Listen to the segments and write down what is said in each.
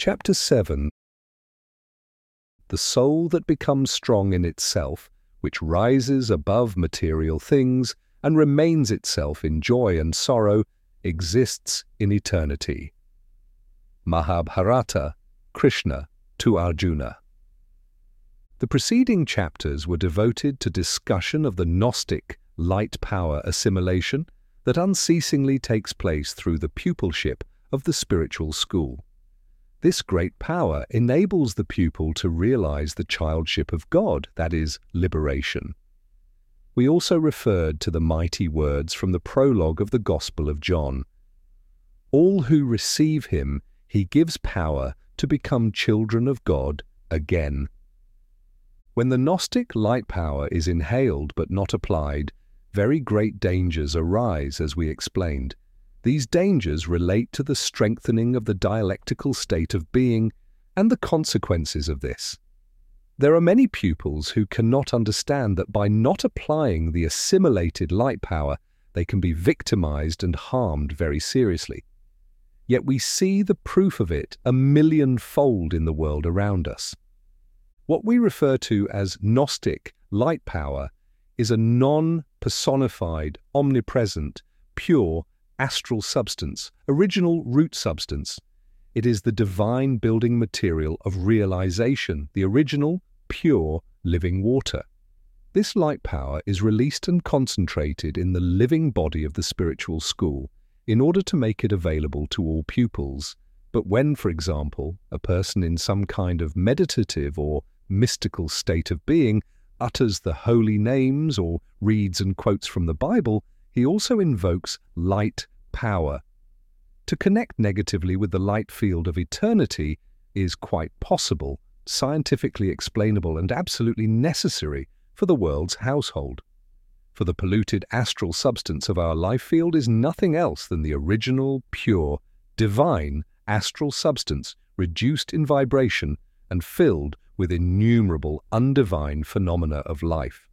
Chapter 7. The soul that becomes strong in itself, which rises above material things and remains itself in joy and sorrow, exists in eternity. Mahabharata, Krishna to Arjuna. The preceding chapters were devoted to discussion of the Gnostic light power assimilation that unceasingly takes place through the pupilship of the spiritual school. This great power enables the pupil to realize the childship of God, that is, liberation. We also referred to the mighty words from the prologue of the Gospel of John. All who receive him, he gives power to become children of God again. When the Gnostic light power is inhaled but not applied, very great dangers arise, as we explained. These dangers relate to the strengthening of the dialectical state of being and the consequences of this. There are many pupils who cannot understand that by not applying the assimilated light power, they can be victimized and harmed very seriously. Yet we see the proof of it a millionfold in the world around us. What we refer to as Gnostic light power is a non-personified, omnipresent, pure, astral substance, original root substance. It is the divine building material of realization, the original, pure, living water. This light power is released and concentrated in the living body of the spiritual school in order to make it available to all pupils. But when, for example, a person in some kind of meditative or mystical state of being utters the holy names or reads and quotes from the Bible, he also invokes light power. To connect negatively with the light field of eternity is quite possible, scientifically explainable, and absolutely necessary for the world's household. For the polluted astral substance of our life field is nothing else than the original, pure, divine astral substance reduced in vibration and filled with innumerable undivine phenomena of life.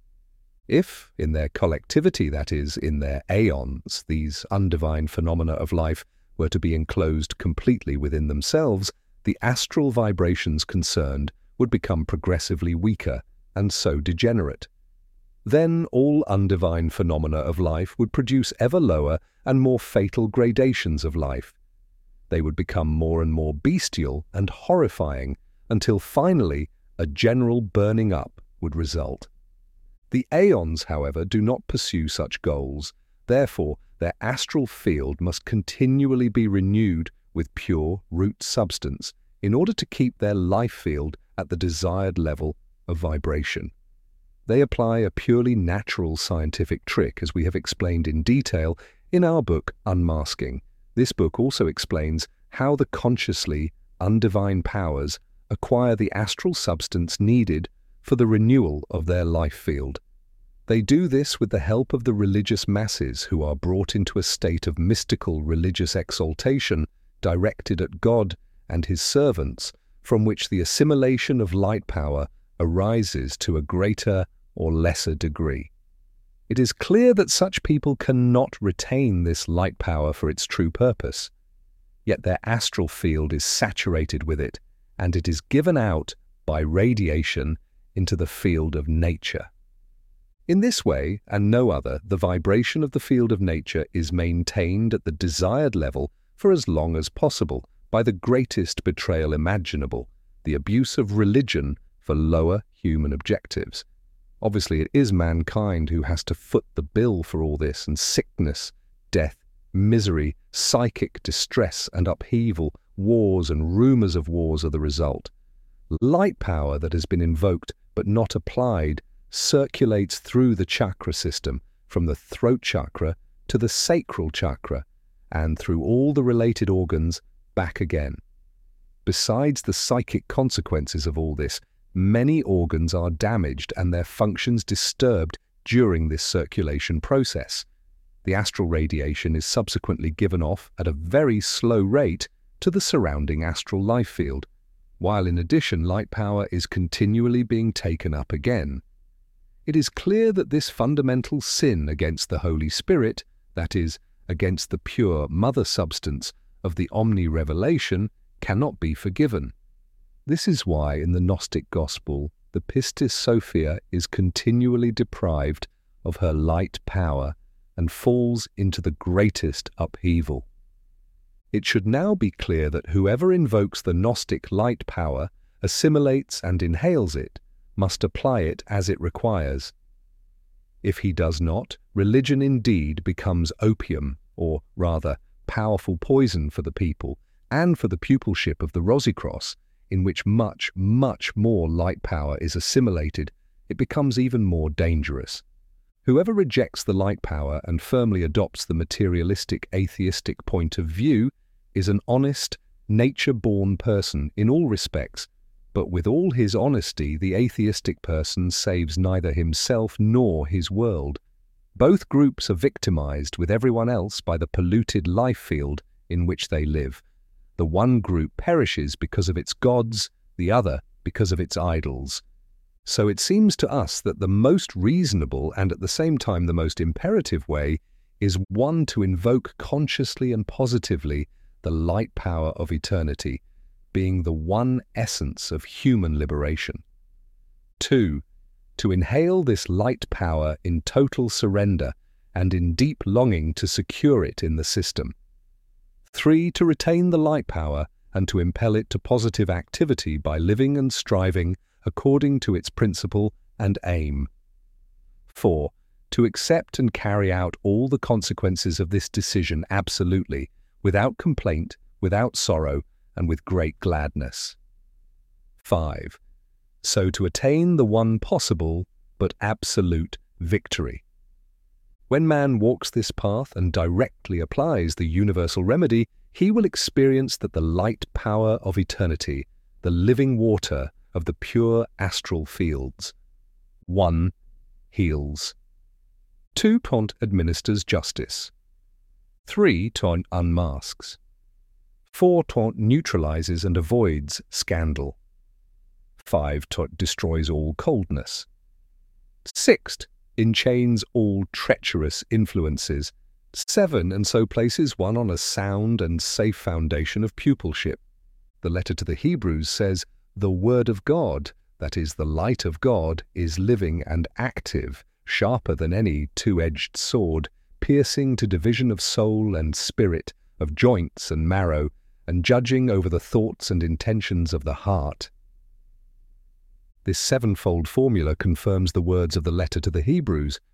If, in their collectivity, that is, in their aeons, these undivine phenomena of life were to be enclosed completely within themselves, the astral vibrations concerned would become progressively weaker and so degenerate. Then all undivine phenomena of life would produce ever lower and more fatal gradations of life. They would become more and more bestial and horrifying until finally a general burning up would result. The aeons, however, do not pursue such goals. Therefore, their astral field must continually be renewed with pure root substance in order to keep their life field at the desired level of vibration. They apply a purely natural scientific trick, as we have explained in detail in our book Unmasking. This book also explains how the consciously undivine powers acquire the astral substance needed for the renewal of their life field. They do this with the help of the religious masses who are brought into a state of mystical religious exaltation directed at God and his servants, from which the assimilation of light power arises to a greater or lesser degree. It is clear that such people cannot retain this light power for its true purpose, yet their astral field is saturated with it, and it is given out by radiation into the field of nature. In this way, and no other, the vibration of the field of nature is maintained at the desired level for as long as possible by the greatest betrayal imaginable, the abuse of religion for lower human objectives. Obviously, it is mankind who has to foot the bill for all this, and sickness, death, misery, psychic distress and upheaval, wars and rumors of wars are the result. Light power that has been invoked but not applied circulates through the chakra system, from the throat chakra to the sacral chakra, and through all the related organs back again. Besides the psychic consequences of all this, many organs are damaged and their functions disturbed during this circulation process. The astral radiation is subsequently given off at a very slow rate to the surrounding astral life field, while in addition light power is continually being taken up again. It is clear that this fundamental sin against the Holy Spirit, that is, against the pure mother substance of the omni-revelation, cannot be forgiven. This is why in the Gnostic Gospel, the Pistis Sophia is continually deprived of her light power and falls into the greatest upheaval. It should now be clear that whoever invokes the Gnostic light power, assimilates and inhales it, must apply it as it requires. If he does not, religion indeed becomes opium, or rather, powerful poison for the people, and for the pupilship of the Rosicross, in which much, much more light power is assimilated, it becomes even more dangerous. Whoever rejects the light power and firmly adopts the materialistic atheistic point of view is an honest, nature-born person in all respects, but with all his honesty, the atheistic person saves neither himself nor his world. Both groups are victimized with everyone else by the polluted life field in which they live. The one group perishes because of its gods, the other because of its idols. So it seems to us that the most reasonable and at the same time the most imperative way is one to invoke consciously and positively the light power of eternity, being the one essence of human liberation. 2. To inhale this light power in total surrender and in deep longing to secure it in the system. 3. To retain the light power and to impel it to positive activity by living and striving according to its principle and aim. 4. To accept and carry out all the consequences of this decision absolutely, without complaint, without sorrow, and with great gladness. 5. So to attain the one possible but absolute victory. When man walks this path and directly applies the universal remedy, he will experience that the light power of eternity, the living water of the pure astral fields. 1. Heals. 2. Administers justice. 3. Unmasks. 4. Neutralizes and avoids scandal. 5. Destroys all coldness. 6. Enchains all treacherous influences. 7. And so places one on a sound and safe foundation of pupilship. The letter to the Hebrews says, "The Word of God, that is, the light of God, is living and active, sharper than any two-edged sword, piercing to division of soul and spirit, of joints and marrow, and judging over the thoughts and intentions of the heart." This sevenfold formula confirms the words of the letter to the Hebrews,